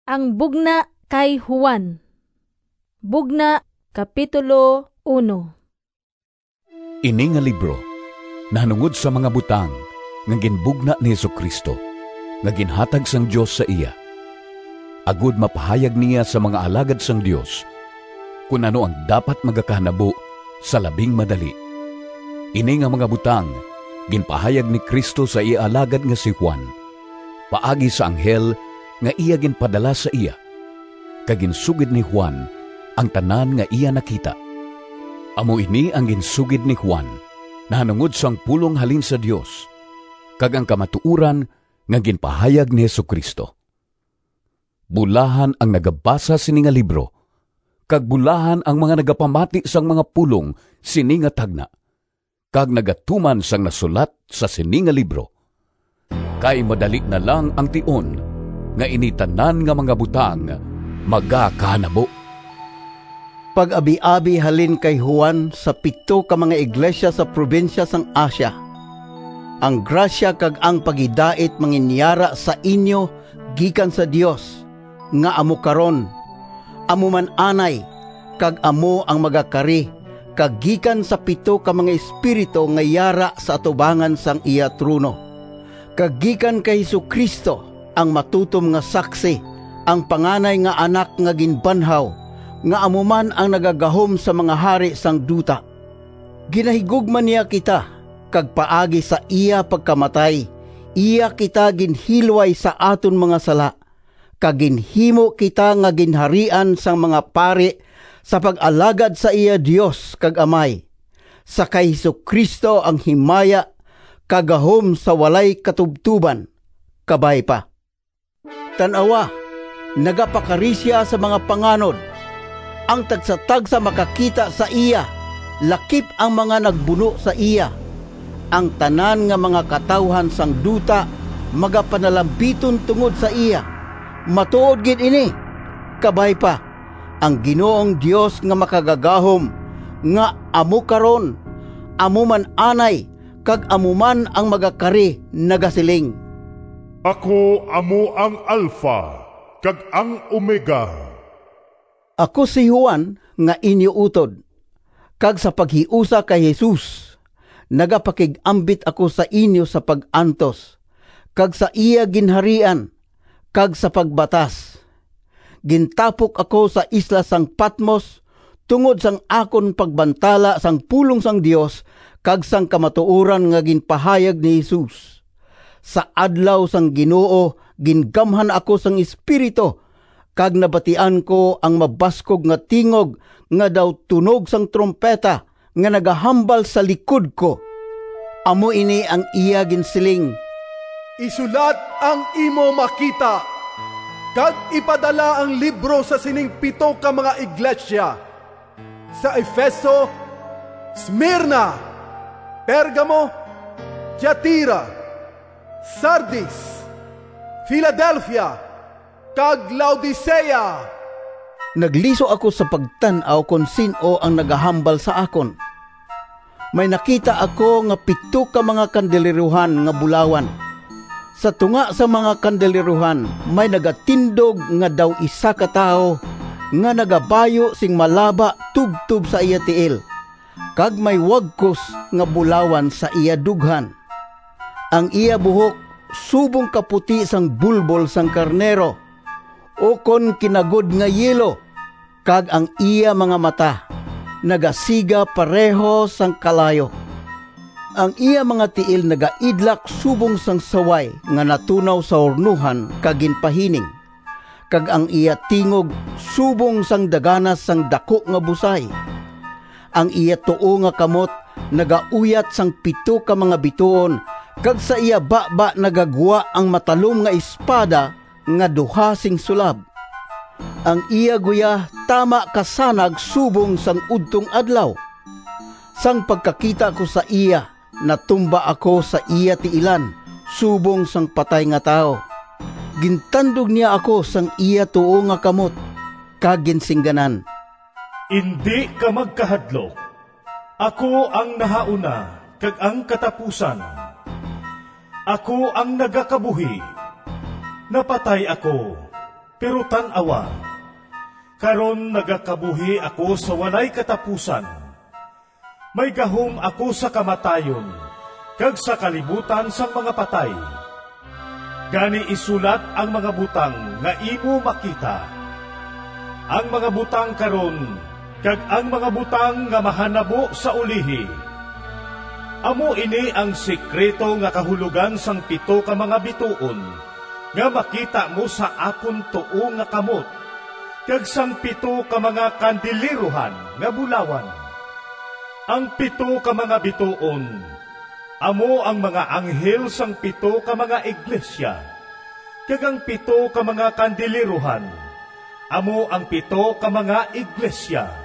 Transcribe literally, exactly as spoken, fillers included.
Ang bugna kay Juan. Bugna, Kapitulo one. Ini nga libro, nahanungod sa mga butang, nga ginbugna ni Jesucristo, nga ginhatag sang Dios sa iya. Agud mapahayag niya sa mga alagad sang Dios, kung ano ang dapat magakahanabo sa labing madali. Ini nga mga butang, ginpahayag ni Kristo sa iya alagad nga si Juan, paagi sa anghel nga iya ginpadala sa iya. Kaginsugid ni Juan ang tanan nga iya nakita. Amo ini ang ginsugid ni Juan, nahanungod sang pulong halin sa Dios, kag ang kamatuuran nga ginpahayag ni Jesucristo. Bulahan ang nagabasa sini nga libro, kag bulahan ang mga nagapamati sang mga pulong sini nga tagna, kag nagatuman sang nasulat sa sini nga libro. Kay madali na lang ang tion, nga initanan nga mga butang magakahanabo. Pag-abi-abi halin kay Juan sa pito ka mga iglesia sa probinsya sang Asia. Ang grasya kag ang pagidait manginyara sa inyo gikan sa Dios, nga amo karon, amo man anay, kag amo ang magakari, kag gikan sa pito ka mga espiritu nga yara sa atubangan sang iya trono. Kag gikan kay Jesucristo ang matutom nga saksi, ang panganay nga anak nga ginbanhaw, nga amuman ang nagagahom sa mga hari sang duta. Ginahigugman niya kita, kag paagi sa iya pagkamatay, iya kita ginhilway sa aton mga sala, kag ginhimo kita nga ginharian sang mga pari sa pag-alagad sa iya Dios kag Amay. Sa kay Jesucristo ang himaya, kagahom sa walay katubtuban. Kabay pa. Tanawa, nagapakarisya sa mga panganod. Ang tagsatag sa makakita sa iya, lakip ang mga nagbuno sa iya. Ang tanan nga mga katawhan sang duta, magapanalabiton tungod sa iya. Matuod gid ini. Kabay pa, ang Ginoong Dios nga makagagahom, nga amo karon, amo man anay, kag amo man ang magakari nagasiling. Ako amo ang Alpha, kag ang Omega. Ako si Juan nga inyo utod, kag sa paghiusa kay Jesus, nagapakigambit ako sa inyo sa pag-antos, kag sa iya ginharian, kag sa pagbatas. Gintapok ako sa isla sang Patmos, tungod sang akon pagbantala sang pulong sang Dios, kag sang kamatuoran nga ginpahayag ni Jesus. Sa adlaw sang Ginoo, gingamhan ako sang Espiritu, kag nabatian ko ang mabaskog nga tingog, nga daw tunog sang trompeta, nga nagahambal sa likod ko. Amo ini ang iya ginsiling, isulat ang imo makita, kag ipadala ang libro sa sining pito ka mga iglesia: sa Efeso, Smyrna, Pergamo, Tiatira, Sardis, Philadelphia, kag Laodicea. Nagliso ako sa pagtan-aw kung sino ang nagahambal sa akon. May nakita ako nga pito ka mga kandeliruhan nga bulawan. Sa tunga sa mga kandeliruhan, may nagatindog nga daw isa ka tao, nga nagabayo sing malaba tubtub sa iya tiil, kag may wagkos nga bulawan sa iya dughan. Ang iya buhok subong kaputi sang bulbol sang karnero, o kon kinagod nga yelo, kag ang iya mga mata nagasiga pareho sang kalayo. Ang iya mga tiil nagaidlak subong sang saway nga natunaw sa hornuhan kag ginpahining, kag ang iya tingog subong sang daganas sang dako nga busay. Ang iya tuo nga kamot nagauyat sang pito ka mga bituon, kag sa iya baba nagagwa ang matalom nga espada nga duha sing sulab. Ang iya guya tama kasanag subong sang udtong adlaw. Sang pagkakita ko sa iya, natumba ako sa iya tiilan, subong sang patay nga tao. Gintandog niya ako sang iya tuo nga kamot, kag ginsingganan, hindi ka magkahadlok. Ako ang nahauna, kag ang katapusan. Ako ang nagakabuhi. Napatay ako, Pero tan-awa, karon nagakabuhi ako sa walay katapusan. May gahom ako sa kamatayon, kag sa kalibutan sang mga patay. Gani isulat ang mga butang nga imo makita. Ang mga butang karon, kag ang mga butang nga mahanabo sa ulihi. Amo ini ang sekreto nga kahulugan sang pito ka mga bituon, nga makita mo sa akon tuo nga kamot, kag sang pito ka mga kandiliruhan nga bulawan. Ang pito ka mga bituon, amo ang mga anghel sang pito ka mga iglesia, kag ang pito ka mga kandiliruhan, amo ang pito ka mga iglesia.